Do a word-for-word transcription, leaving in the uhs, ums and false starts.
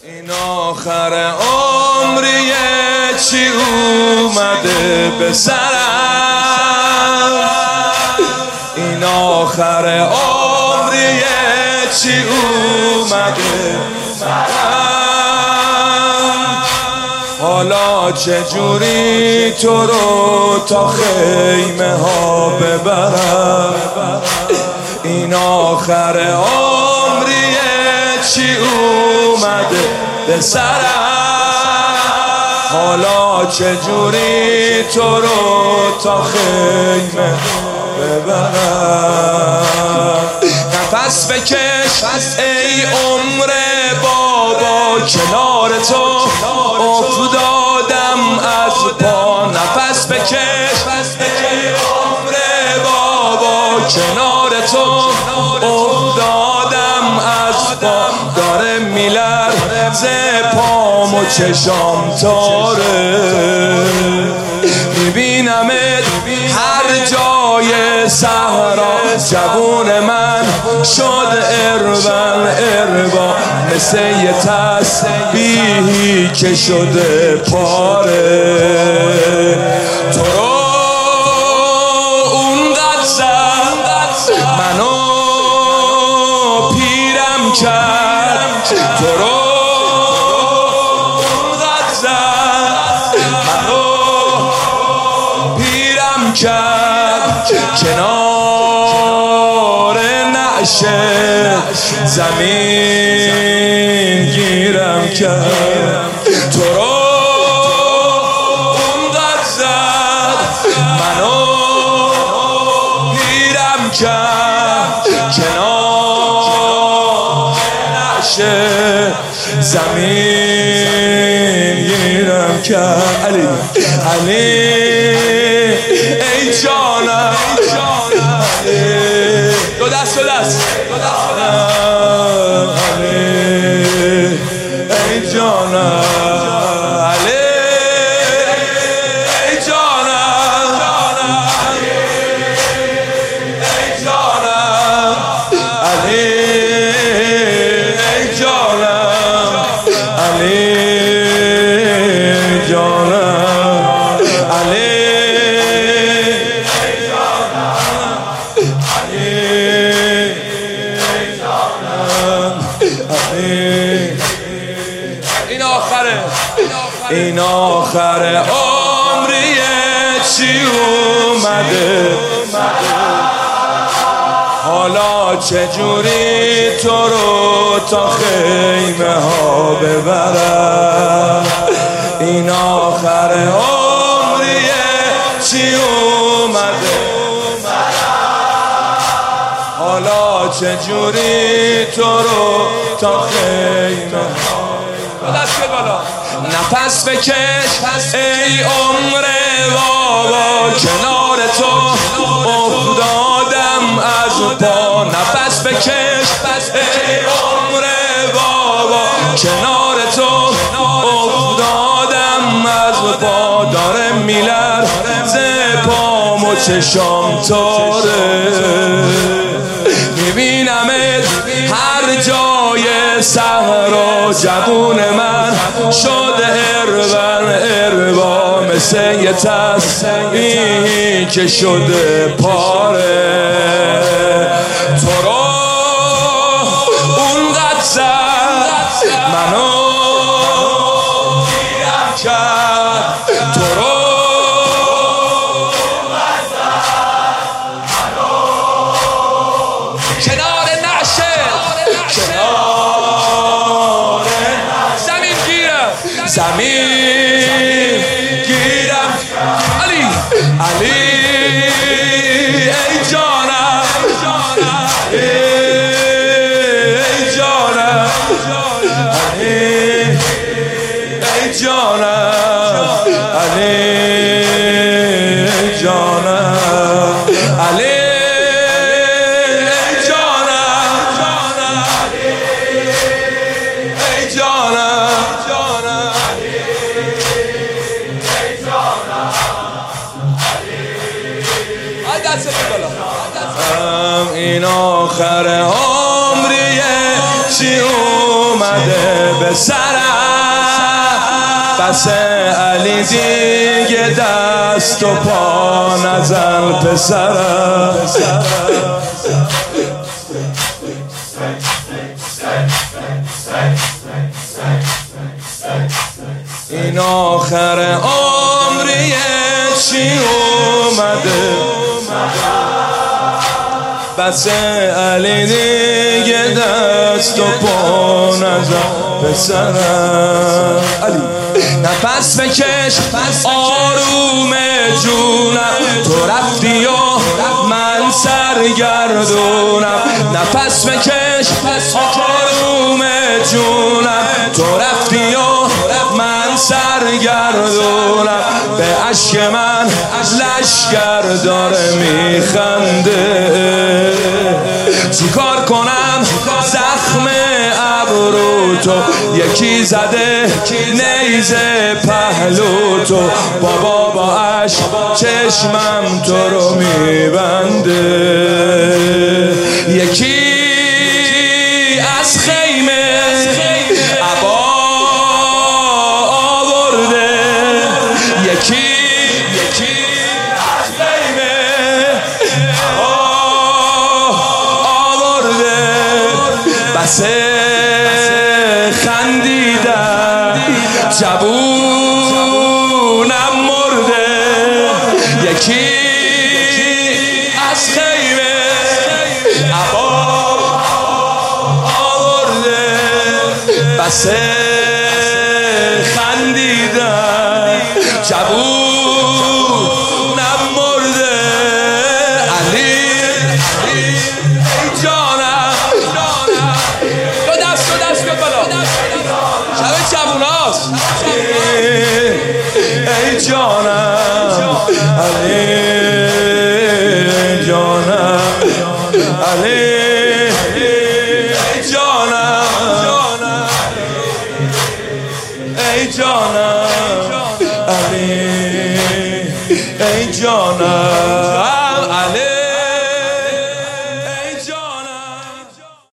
این آخر عمریه چی اومده به سرم، این آخر عمریه چی اومده سرم. حالا چجوری تو رو تا خیمه ها ببرم، این آخر عمریه چی اومده به سرم. حالا چجوری تو رو تا خیمه ببرم. نفس بکش ای عمر بابا، کنار تو افتادم از پا. نفس بکش ای عمر بابا، کنار تو افتادم از پا. داره میلرزه پام و چشام تاره، میبینمت هر جای صحرا. جوون من شد اربن اربا، مثل یه تسبیحی که شده پاره. تو رو اونقدر زد منو پیرم کرد، تو رو اونقدر زد منو پیرم کرد. کنار نعشه زمین گیرم کرد، تو رو اونقدر زد منو پیرم کرد. کنار نعشه زمین گیرم کرد. علی علی ای جانم، دو دست دو دست علی ای جانم، علی ای جانم، ای جانم، علی ای جانم، علی جانم، علی این آخره، این آخر عمریه چی اومده. حالا چجوری تو رو تا خیمه ها ببرم، این آخر عمریه چی اومده. حالا چجوری تو رو تا خیمه دست بالا. نفس بکش ای عمر بابا، کنار تو افتادم از پا. نفس بکش ای عمر بابا، کنار تو افتادم از پا. داره میلرزه پام و چشام تاره، میبینمت هر جای صحرا. جوون من شد اربن اربا، مثل یه تسبیحی که شده پاره. تو رو اونقدر زد منو پیرم کرد، تو رو کنار نعشه کنار زمین گیرم، زمین گیرم. علی علی ای جانم، ای جانم، علی ای جانم، علی ای جانم، علی این آخر عمریه چی اومده به سرم. بس علی دیگه دست و پا نزن پسرم. این آخر عمری چی اومده، بس علی دیگه دست و پا نزن پسرم. علی نفس بکش آروم جونم، تو رفتی و من سرگردونم. نفس بکش آروم جونم، تو رفتی و من سرگردونم. به عشق من لشکر داره میخنده، چیکار کنم زخم ابرو تو یکی زده نیزه پهلو تو. بابا با عشق چشمم تو رو میبنده، یکی از خیمه عبا آورده، یکی یکی از خیمه عبا آورده. بس خندیدن جوونم مرده، یکی از خیمه عبا آورده. بس خندیدن جوونم مرده. علی ای جانم، دو دست دو دست بیاد بالا، شب جووناست. ای جانم علی جانم، علی ای جانم، ای جانم علی ای جانم.